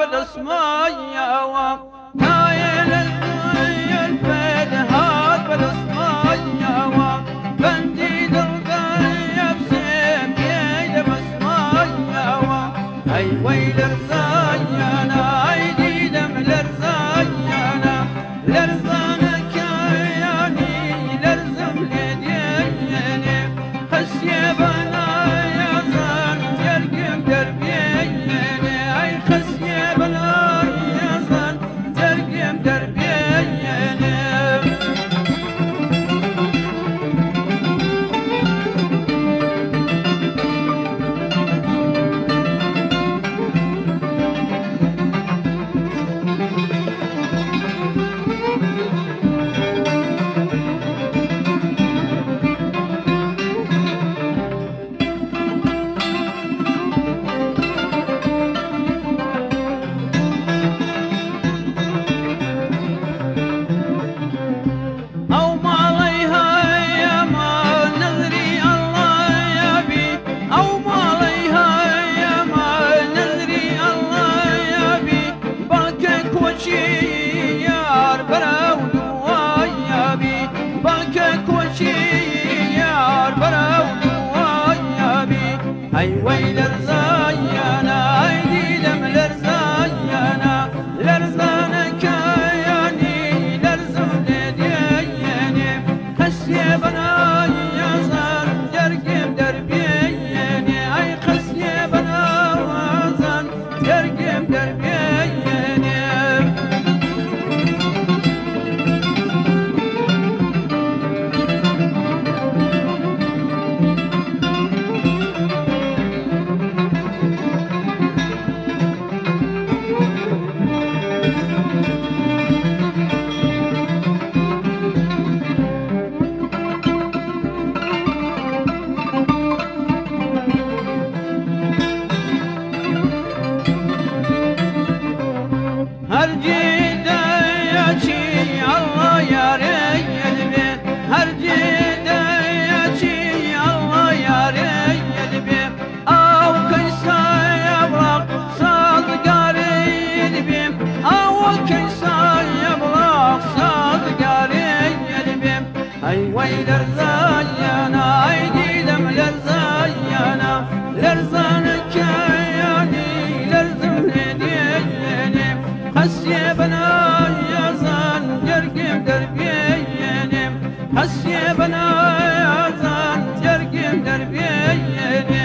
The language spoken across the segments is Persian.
بالاسماء وتايل الفيد هاد بالاسماء بندي درقايا بسيف يد باسماء هاي ويل رزايانا ايدي دم لرزايانا لرزانك يعني لرزم لديني خسي بنا يا زان ترقم دربيني اي خسي بنا يا زان ترقم دربيني هاي ويل رزايانا ايدي دم لرزايانا لرزانك يعني لرزم لديني خسي بنا يا زان ترقم دربيني اي خسي بنا وزان ترقم دربيني هرجيدا يا شي الله يا ريت بي هرجيدا يا شي الله يا ريت بي او كيسا يبرق صادقاري بي او كيسا يبرق صادقاري بي هاي ويل رزايانا ايدي دم لرزايانا لرزانك يعني لرزم لديني خسي بنا يا زان ترقم دربيني خسي بنا يا زان ترقم دربيني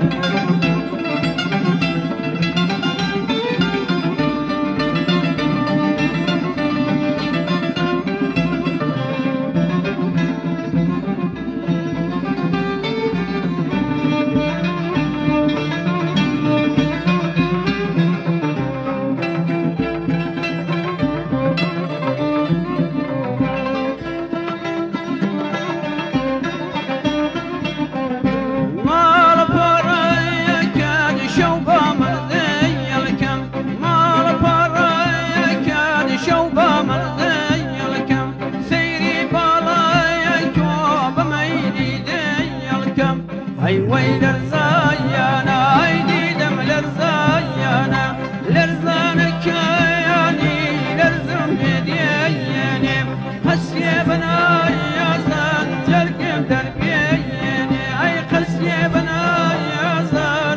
هاي ويل رزايانا ايدي دم لرزايانا لرزانك يعني لرزم بديني خسي بنا يا زان ترقم دربيني اي خسي بنا يا زان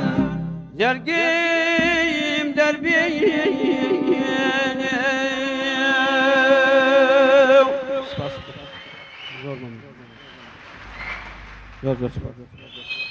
ترقم دربيني Zor, zor.